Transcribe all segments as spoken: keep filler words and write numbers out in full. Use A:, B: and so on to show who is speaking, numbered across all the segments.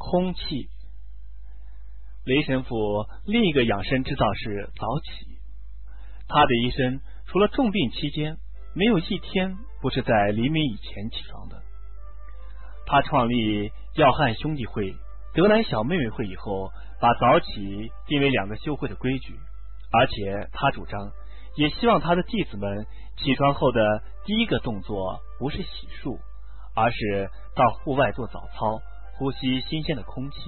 A: 空气。雷神父另一个养生之道是早起。他的一生除了重病期间，没有一天不是在黎明以前起床的。他创立要汉兄弟会、德兰小妹妹会以后，把早起定为两个修会的规矩，而且他主张，也希望他的弟子们起床后的第一个动作不是洗漱，而是到户外做早操，呼吸新鲜的空气。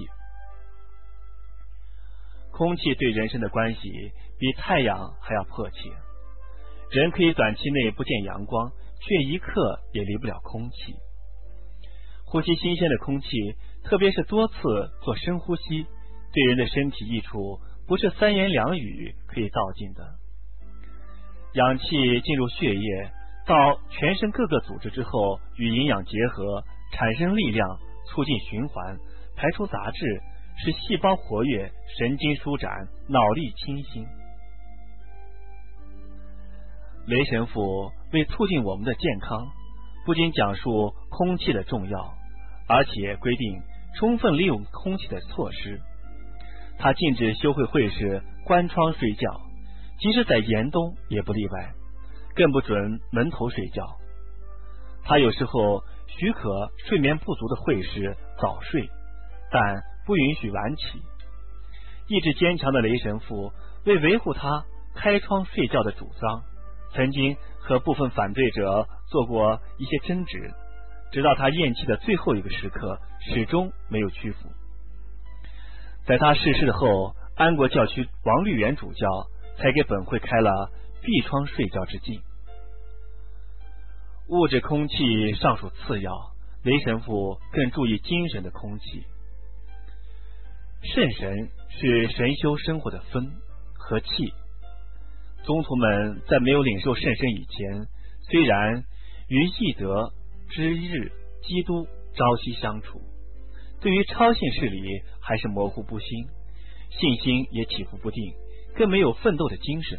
A: 空气对人生的关系比太阳还要迫切。人可以短期内不见阳光，却一刻也离不了空气。呼吸新鲜的空气，特别是多次做深呼吸，对人的身体益处不是三言两语可以道尽的。氧气进入血液，到全身各个组织之后，与营养结合，产生力量，促进循环，排出杂质，使细胞活跃，神经舒展，脑力清新。雷神父为促进我们的健康，不仅讲述空气的重要，而且规定充分利用空气的措施。他禁止修会会士关窗睡觉，即使在严冬也不例外，更不准门头睡觉。他有时候许可睡眠不足的会士早睡，但不允许晚起。意志坚强的雷神父为维护他开窗睡觉的主张，曾经和部分反对者做过一些争执，直到他咽气的最后一个时刻，始终没有屈服。在他逝世后，安国教区王律元主教才给本会开了闭窗睡觉之禁。物质空气尚属次要，雷神父更注意精神的空气。圣神是神修生活的风和气。宗徒们在没有领受圣神以前，虽然与义德之日基督朝夕相处，对于超性事理还是模糊不清，信心也起伏不定，更没有奋斗的精神。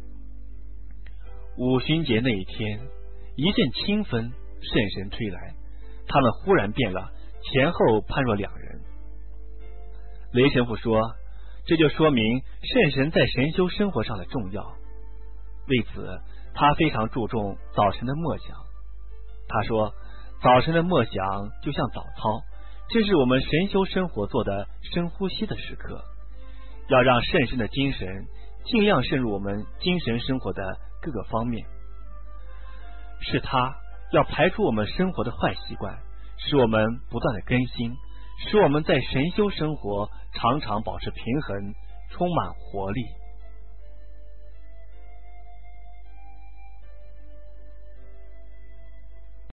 A: 五旬节那一天，一阵清风圣神吹来，他们忽然变了，前后判若两人。雷神父说，这就说明圣神在神修生活上的重要。为此，他非常注重早晨的默想。他说，早晨的默想就像早操，这是我们神修生活做的深呼吸的时刻，要让圣神的精神尽量渗入我们精神生活的各个方面。是他要排除我们生活的坏习惯，使我们不断的更新，使我们在神修生活常常保持平衡，充满活力。